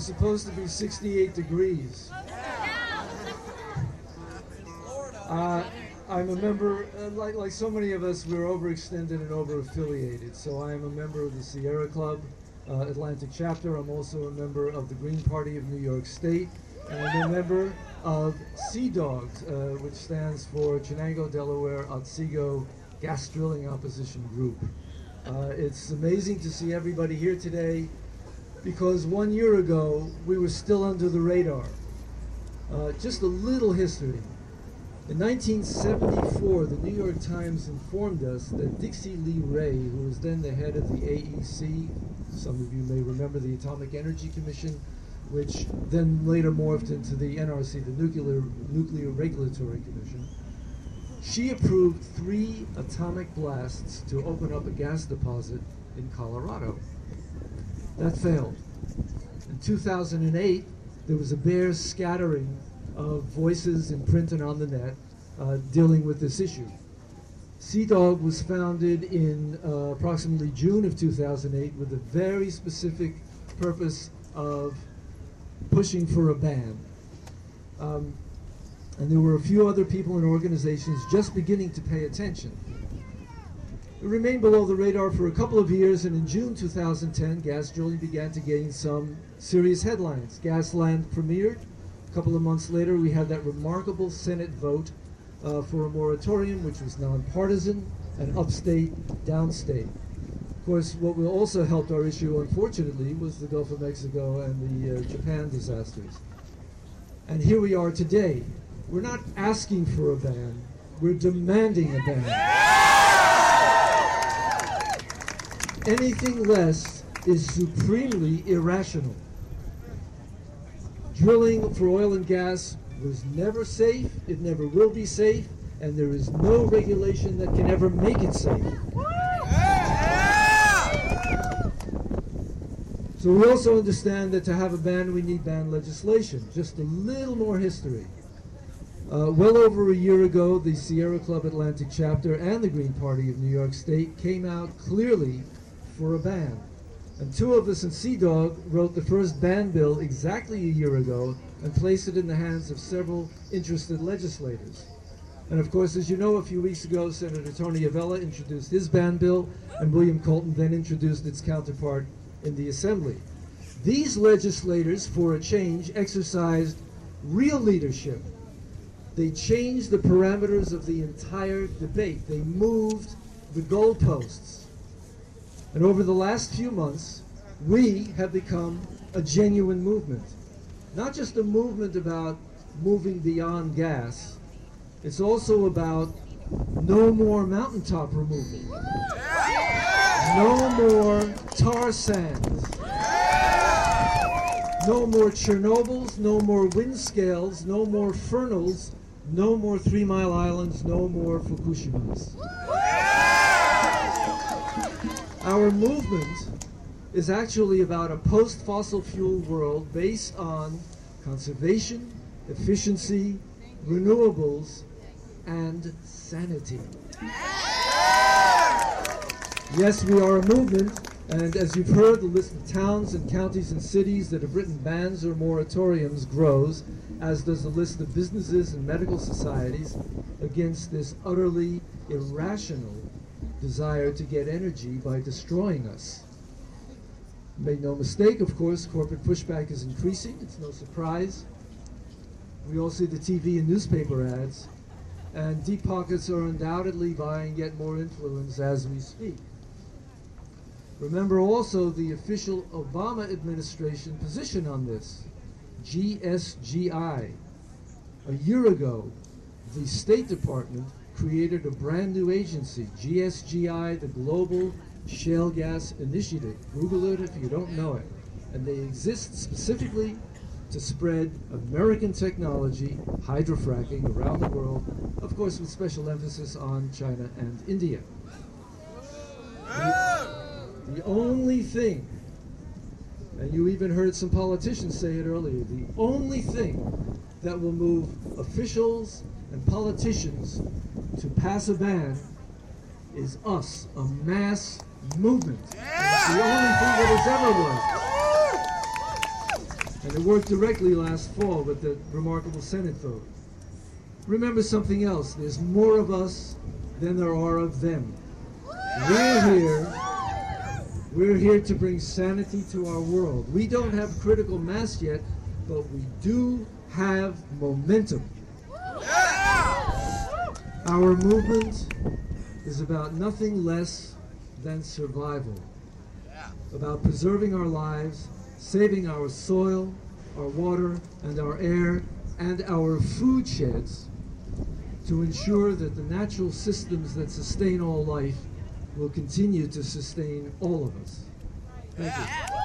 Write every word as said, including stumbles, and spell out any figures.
supposed to be sixty-eight degrees. Uh, I'm a member, uh, like, like so many of us, we're overextended and over-affiliated. So I am a member of the Sierra Club uh, Atlantic chapter. I'm also a member of the Green Party of New York State. And I'm a member of Sea Dogs, uh, which stands for Chenango, Delaware, Otsego Gas Drilling Opposition Group. Uh, it's amazing to see everybody here today because one year ago we were still under the radar. Uh, just a little history. In nineteen seventy-four, the New York Times informed us that Dixie Lee Ray, who was then the head of the A E C, some of you may remember the Atomic Energy Commission, which then later morphed into the N R C, the Nuclear, Nuclear Regulatory Commission, she approved three atomic blasts to open up a gas deposit in Colorado. That failed. In two thousand eight, there was a bare scattering of voices in print and on the net uh, dealing with this issue. Sea Dog was founded in uh, approximately June of two thousand eight with a very specific purpose of pushing for a ban. Um, and there were a few other people and organizations just beginning to pay attention. It remained below the radar for a couple of years, and in June two thousand ten, gas drilling began to gain some serious headlines. Gasland premiered. A couple of months later, we had that remarkable Senate vote uh, for a moratorium, which was nonpartisan and upstate, downstate. Of course, what will also helped our issue, unfortunately, was the Gulf of Mexico and the uh, Japan disasters. And here we are today. We're not asking for a ban, we're demanding a ban. Anything less is supremely irrational. Drilling for oil and gas was never safe, it never will be safe, and there is no regulation that can ever make it safe. So we also understand that to have a ban, we need ban legislation. Just a little more history. Uh, well over a year ago, the Sierra Club Atlantic chapter and the Green Party of New York State came out clearly for a ban. And two of us in Sea Dog wrote the first ban bill exactly a year ago and placed it in the hands of several interested legislators. And of course, as you know, a few weeks ago, Senator Tony Avella introduced his ban bill, and William Colton then introduced its counterpart in the Assembly. These legislators, for a change, exercised real leadership. They changed the parameters of the entire debate. They moved the goalposts. And over the last few months, we have become a genuine movement. Not just a movement about moving beyond gas, it's also about no more mountaintop removal, no more tar sands, no more Chernobyls, no more wind scales, no more Fernals, no more Three Mile Islands, no more Fukushimas. Our movement is actually about a post-fossil fuel world based on conservation, efficiency, renewables, and sanity. Yes, we are a movement, and as you've heard, the list of towns and counties and cities that have written bans or moratoriums grows, as does the list of businesses and medical societies against this utterly irrational desire to get energy by destroying us. Make no mistake, of course, corporate pushback is increasing. It's no surprise. We all see the T V and newspaper ads, and deep pockets are undoubtedly buying yet more influence as we speak. Remember also the official Obama administration position on this, G S G I. A year ago, the State Department created a brand new agency, G S G I, the Global Shale Gas Initiative. Google it if you don't know it. And they exist specifically to spread American technology, hydrofracking, around the world, of course with special emphasis on China and India. The, the only thing, and you even heard some politicians say it earlier, the only thing that will move officials and politicians to pass a ban is us, a mass movement. It's the only thing that has ever worked. And it worked directly last fall with the remarkable Senate vote. Remember something else. There's more of us than there are of them. We're here. We're here to bring sanity to our world. We don't have critical mass yet, but we do have momentum. Our movement is about nothing less than survival, about preserving our lives, saving our soil, our water, and our air, and our food sheds to ensure that the natural systems that sustain all life will continue to sustain all of us. Thank you.